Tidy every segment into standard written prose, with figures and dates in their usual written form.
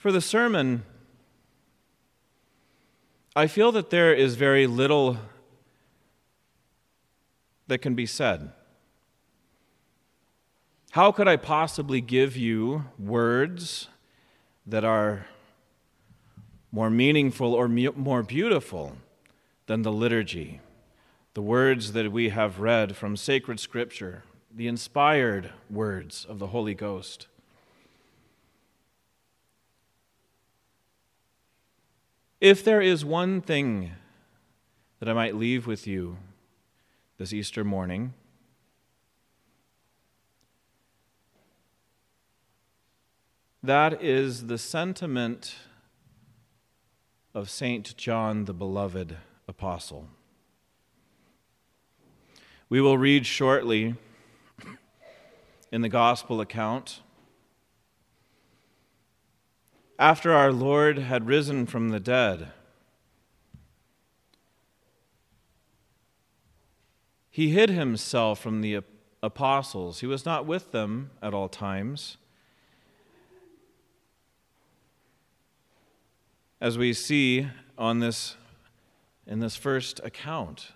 For the sermon, I feel that there is very little that can be said. How could I possibly give you words that are more meaningful or more beautiful than the liturgy, the words that we have read from sacred Scripture, the inspired words of the Holy Ghost? If there is one thing that I might leave with you this Easter morning, that is the sentiment of St. John the Beloved Apostle. We will read shortly in the Gospel account. After our Lord had risen from the dead, he hid himself from the apostles. He was not with them at all times. As we see in this first account,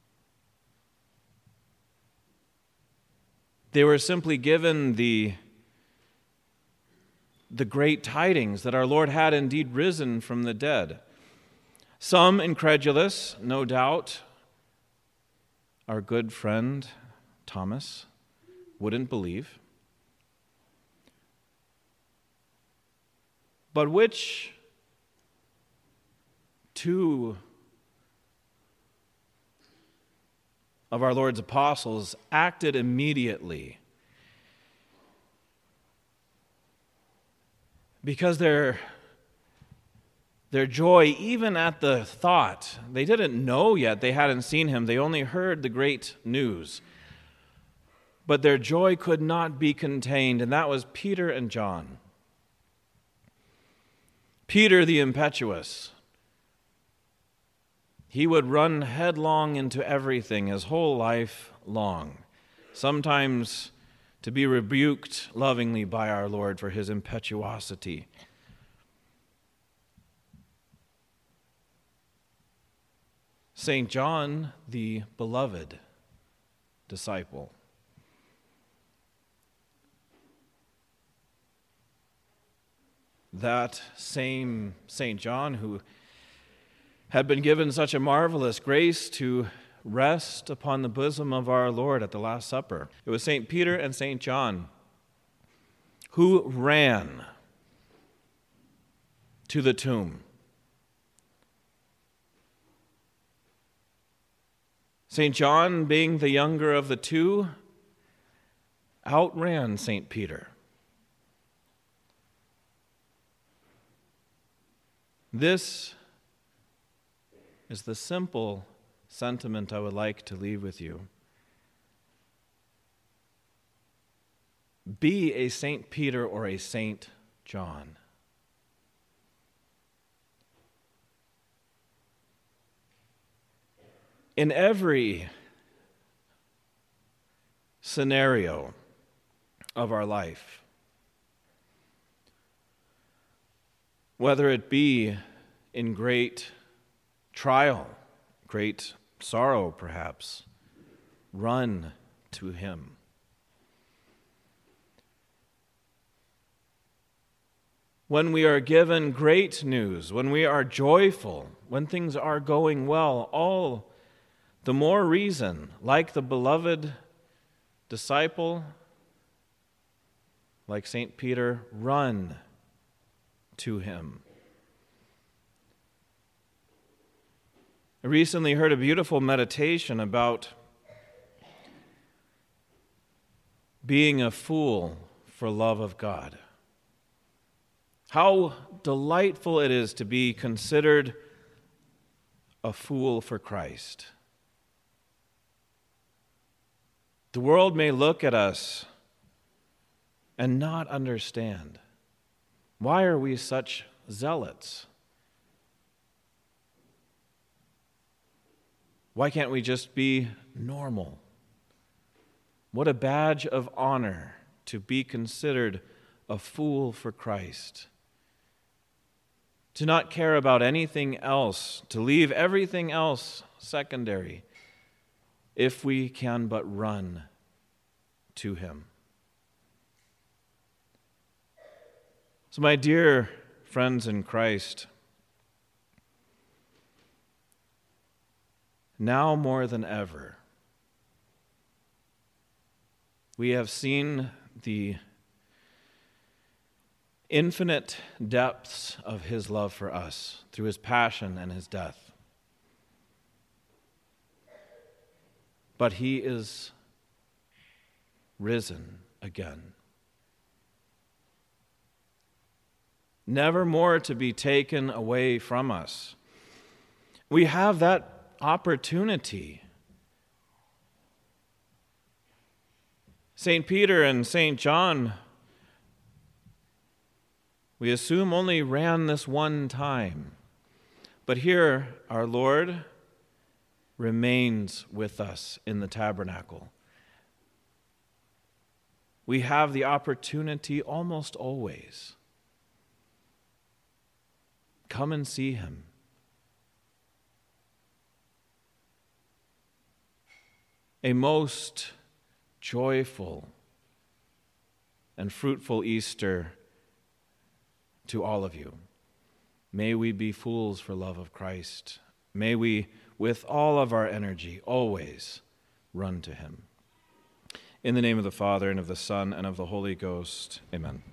they were simply given the great tidings that our Lord had indeed risen from the dead. Some incredulous, no doubt, our good friend Thomas wouldn't believe. But which two of our Lord's apostles acted immediately? Because their joy, even at the thought, they didn't know yet, they hadn't seen him, they only heard the great news. But their joy could not be contained, and that was Peter and John. Peter the impetuous. He would run headlong into everything his whole life long, sometimes to be rebuked lovingly by our Lord for his impetuosity. St. John, the beloved disciple. That same St. John who had been given such a marvelous grace to rest upon the bosom of our Lord at the Last Supper. It was St. Peter and St. John who ran to the tomb. St. John, being the younger of the two, outran St. Peter. This is the simple sentiment I would like to leave with you. Be a St. Peter or a St. John. In every scenario of our life, whether it be in great trial, great sorrow perhaps, run to him. When we are given great news, when we are joyful, when things are going well, all the more reason, like the beloved disciple, like St. Peter, run to him. I recently heard a beautiful meditation about being a fool for love of God. How delightful it is to be considered a fool for Christ. The world may look at us and not understand. Why are we such zealots? Why can't we just be normal? What a badge of honor to be considered a fool for Christ. to not care about anything else, to leave everything else secondary, if we can but run to him. So, my dear friends in Christ, now more than ever, we have seen the infinite depths of his love for us through his passion and his death. But he is risen again, never more to be taken away from us. We have that opportunity. St. Peter and St. John, we assume, only ran this one time. But here, our Lord remains with us in the tabernacle. We have the opportunity almost always. Come and see him. A most joyful and fruitful Easter to all of you. May we be fools for love of Christ. May we, with all of our energy, always run to him. In the name of the Father, and of the Son, and of the Holy Ghost, amen.